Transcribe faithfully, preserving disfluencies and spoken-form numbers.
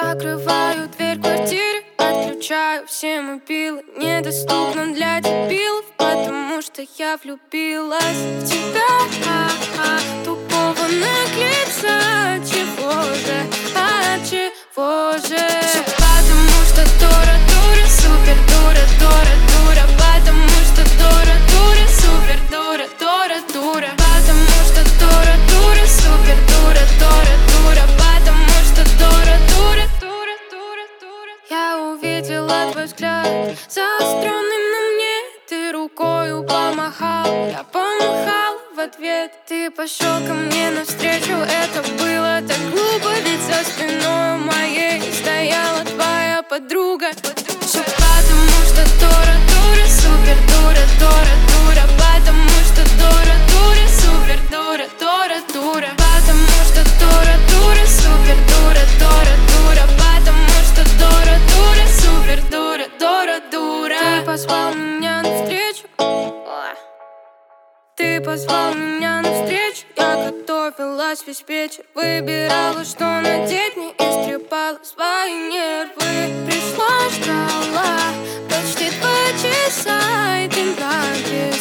Закрываю дверь квартиры, отключаю все мобилы. Недоступно для дебилов, потому что я влюбилась в тебя, а -а, тупого наглеца. Чего же, а чего же? Все потому что дура, дура, супер дура, дура, дура. Потому что дура, дура, супер дура, дура, дура. Потому что дура, дура, супер дура, дура, дура. Потому что дура, дура, дура, дура, дура. Я увидела твой взгляд, заостренный на мне. Ты рукою помахал, я помахал в ответ. Ты пошел ко мне навстречу, это было так глупо. Ведь за спиной моей стояла твоя подруга. Все потому что дура, дура, супер дура, дура, дура. Потому что дура, дура, супер дура, дура, дура. Потому что дура, дура, супер дура, дура, дура. Потому что дура, дура, супер дура, дура, дура. Ты позвал меня навстречу, ты позвал меня навстречу. Я готовилась весь вечер, выбирала, что надеть мне, истрепала свои нервы. Пришла, ждала почти два часа, и ты нравишься.